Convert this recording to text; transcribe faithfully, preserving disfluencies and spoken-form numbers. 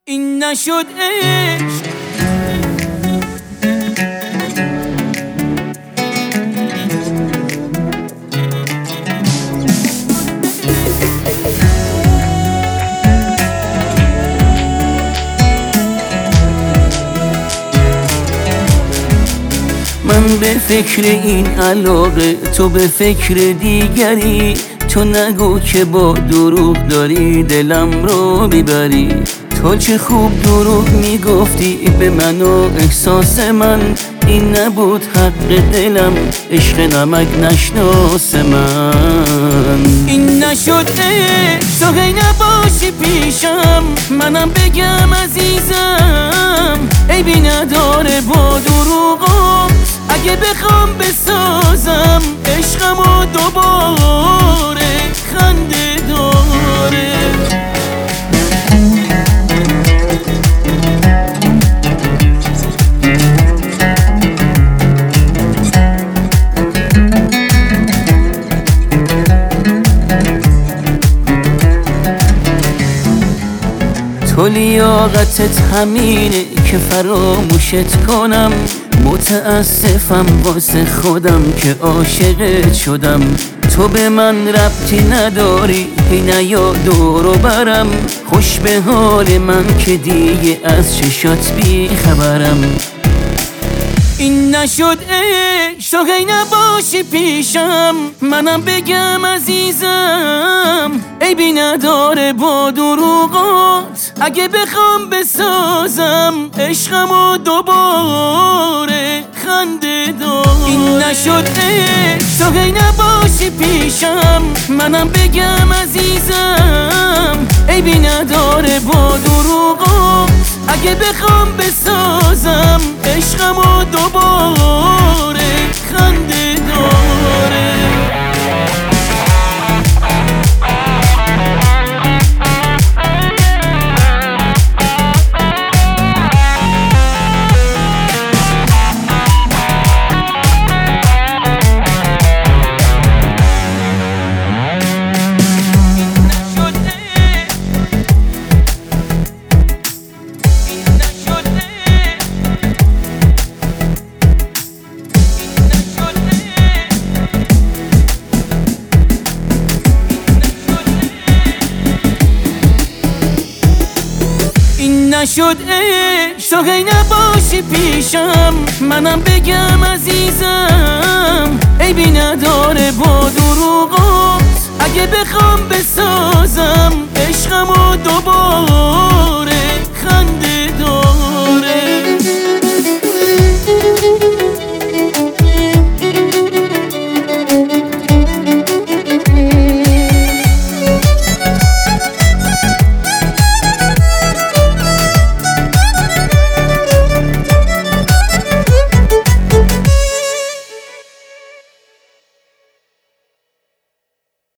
این نشد عشق. من به فکر این علاقه، تو به فکر دیگری. تو نگو که با دروغ داری دلم رو میبری. تو چه خوب دروغ میگفتی به من و احساس من. این نبود حق دلم، عشق نمک نشناس من. این نشد عشق، تو هی نباشی پیشم. منم بگم عزیزم عیبی نداره با دروغات. اگه بخوام بسازم عشقمو دوباره خنده داره. تو لیاقتت همینه که فراموشت کنم. متاسفم واسه خودم که عاشقت شدم. تو به من ربطی نداری، هی نیا دورو برم. خوش به حال من که دیگه از چشات بی خبرم. این نشد عشق، تو هی نباشی پیشم. منم بگم عزیزم عیبی نداره با دروغات. اگه بخوام بسازم عشقمو دوباره خنده داره. این نشد عشق، تو هی نباشی پیشم. منم بگم عزیزم عیبی نداره با دروغات. اگه بخوام بسازم عشقمو دوباره خنده داره. نشد عشق، تو هی نباشی پیشم. منم بگم عزیزم عیبی نداره با دروغات. اگه بخوام بسازم عشقمو دوباره خنده داره.